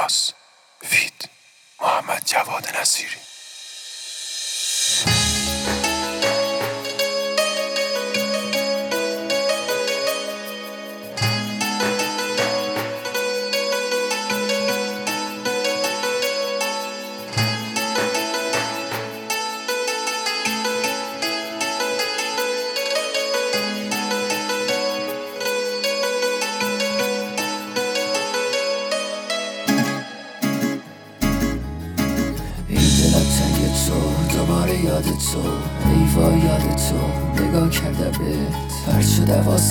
کلاس فیت محمد جواد نصیری. دوباره یاد تو، ایوا یاد تو، نگاه کردم بهت، پرد شد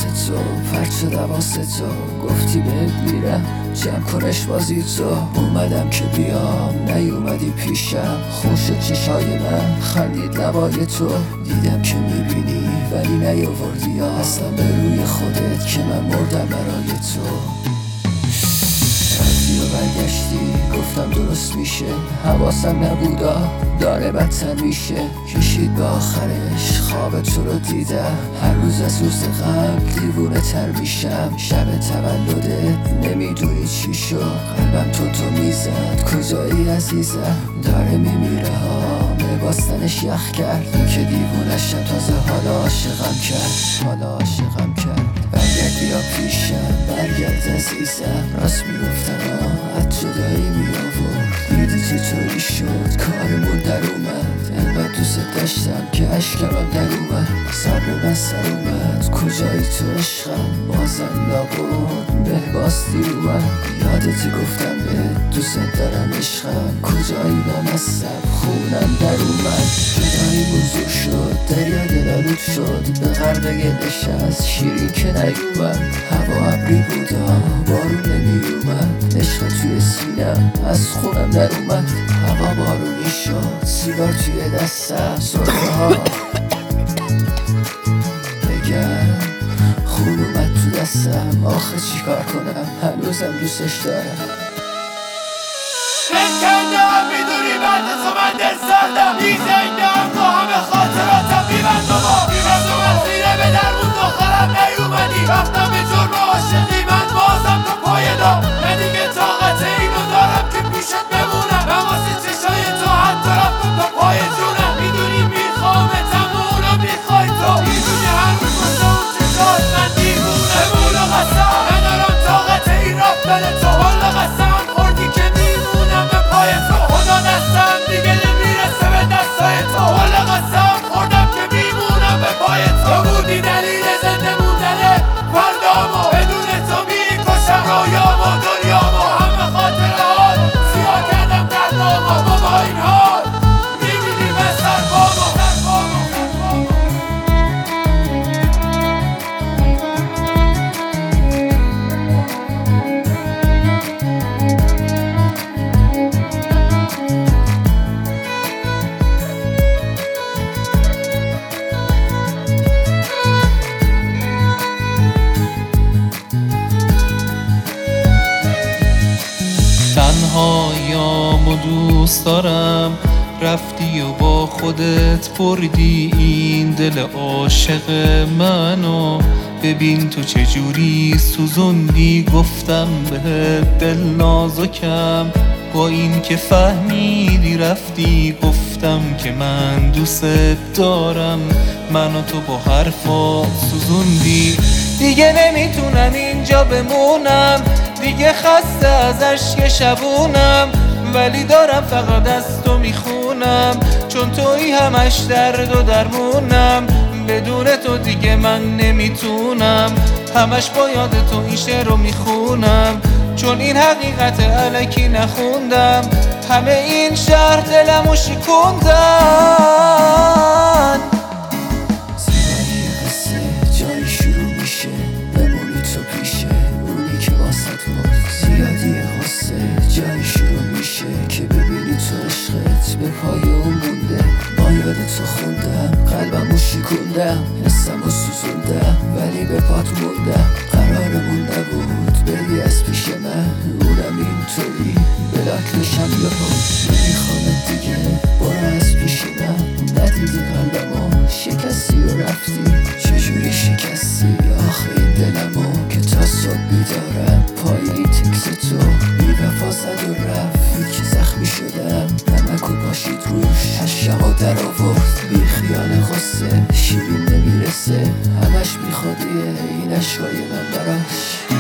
حواس تو، گفتی بهت میرم جمع کنش بازی تو. اومدم که بیام نیومدی پیشم، خوش شد چشای من خندید لبای تو. دیدم که میبینی ولی نیاوردی اصلا به روی خودت که من مردم برای تو. رفتی و برگشتی گفتم درست میشه، حواسم نبودا داره بدتر میشه. کشید به آخرش خواب تو رو دیدم، هر روز از روز قبل دیوونه تر میشم. شب تولدت نمیدونی چی شد، قلبم تو میزد کجایی عزیزم. داره میمیره ها باستنش یخ کرد، که دیوونشم تازه حالا عاشقم کرد. برگرد بیا پیشم، برگرد عزیزم. راست میگفتن از جدایی میآورد، دیدی چطوری شد کارمون در اومد. انقدر دوست داشتم که اشکم در اومد، صبر من سر اومد. کجایی تو عشقم بازم نبود به باستی اومد. یادتی گفتم به دوست دارم عشقم، کجایی نمستم خونم در اومد. جدایی بزرگ شد دریا دلالود شد، به غرق گلش از شیرین که نیومد. هوا ابری بودا بارون نمیومد، عشق توی سینم از خونم در اومد. هوا بارونی شد سیگار توی دستم، سرخه ها بگم خون اومد تو دستم. آخه چی کار کنم هنوزم دوستش دارم. شکندم میدونی بعد تو من دل سردم، میزنگم با همه خاطراتم میبندم از زیره به درمون دخترم نیومدی. رفتم به جرم عاشقی من بازم تو پای دام، من دیگه طاقت اینو دارم که پیشت بمونم. من واسه چشای تو حتی رفتم تا پای جونم. میدونی میخوامتم و اونم میخوای تو، میدونی هر روز واسه اون چشات من دیوونم. به مولا قسم ندارم طاقت این رفتن تو، والا قسم خوردی که میمونم به پای تو. خدا دستم دیگه نمیرسه به دستای تو، والا قسم خوردم که میمونم به پای تو. بودی دلیل زنده موندنه فردامو، بدون تو میکشم رویامو دنیامو. همه خاطرات سیاه کردم قلبامو، با این حال میبینی به سربامو. تنهاییامو دوست دارم، رفتی و با خودت بردی این دل عاشق منو. ببین تو چجوری سوزوندی، گفتم به دل نازکم. با این که فهمیدی رفتی، گفتم که من دوست دارم. منو تو با حرفا سوزوندی، دیگه نمیتونم اینجا بمونم. دیگه خسته از عشق شبونم، ولی دارم فقط از تو میخونم. چون تویی همش درد و درمونم، بدون تو دیگه من نمیتونم. همش با یاد تو این شعر رو میخونم، چون این حقیقت الکی نخوندم. همه این شهر دلمو شکوندن. زیبایی قصه جایی شروع میشه، بمونی تو پیشه اونی که واسط مرد. زیادی قصه جایی شروع میشه، که ببینی تو عشقت به پای اون مونده. با یاد تو خوندم قلبمو شکوندم، حسمو سوزوندم ولی به پات موندم. قرارمون نبود بری از پیش من، اونم اینطوری بلاک نشم یهو. نمیخوامت دیگه برو از پیش من، ندیدی قلبمو شکستی و رفتی. چجوری شکستی آخه این دلمو، که تا صبح بیدارم پای این تکس تو. بی‌وفا زد و رفت میریزه همش بیخودیه این عشقای من براش.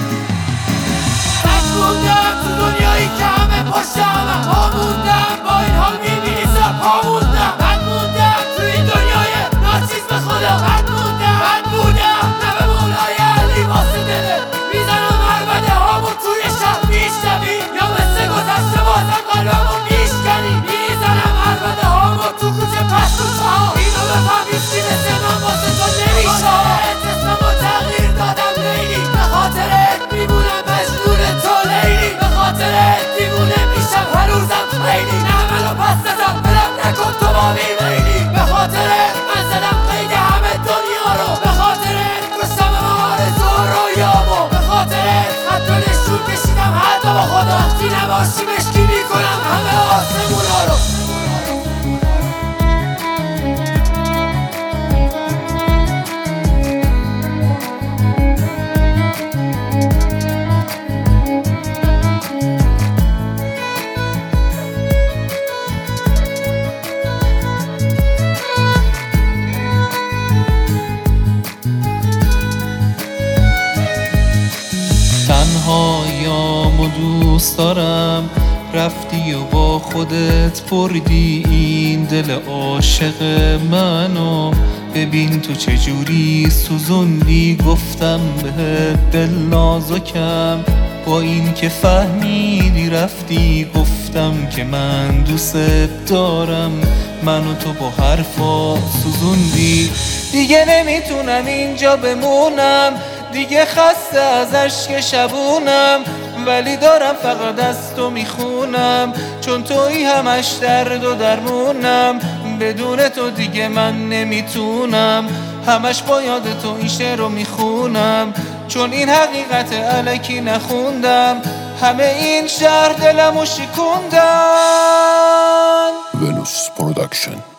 من موندم تو دنیایی که همه پشت همه ها موندم با این حال میبینی سرپا موندم. من موندم تو این دنیای ناچیز به خدا. من موندم نه به مولای علی واسه دله میزنم عربده هامون توی شهر میشنوی یا مثل گذشته بازم قلبمون میشکنی. میزنم عربده هامون تو کوچه پشتوچه ها اینو بفهمی چی مثل من واسه تو نمیشه. اسممو تغییر دادم لیلی به خاطرت میمونم مجنون تو لیلی. به خاطرت دیوونه میشم هر روزم خیلی. نه منو پس نزن برم نکن تو با میلی. به خاطرت من زدم قید همه دنیا رو. به خاطرت کشتم آرزو رویامو. به خاطرت حتی نشون کشیدم حتی با خدا وقتی نباشی مشکی میکنم همه آسمونا رو. تنهاییامو دوست دارم رفتی و با خودت بردی این دل عاشق منو. ببین تو چجوری سوزوندی گفتم بهت دل نازکم. با این که فهمیدی رفتی گفتم که من دوست دارم. منو تو با حرفا سوزوندی. دیگه نمیتونم اینجا بمونم دیگه خسته از عشق شبونم. ولی دارم فقط از تو میخونم چون تویی همش درد و درمونم. بدون تو دیگه من نمیتونم همش با یاد تو این شعر رو میخونم چون این حقیقت الکی نخوندم. همه این شهر دلمو شکوندن. ونوس پروداکشن.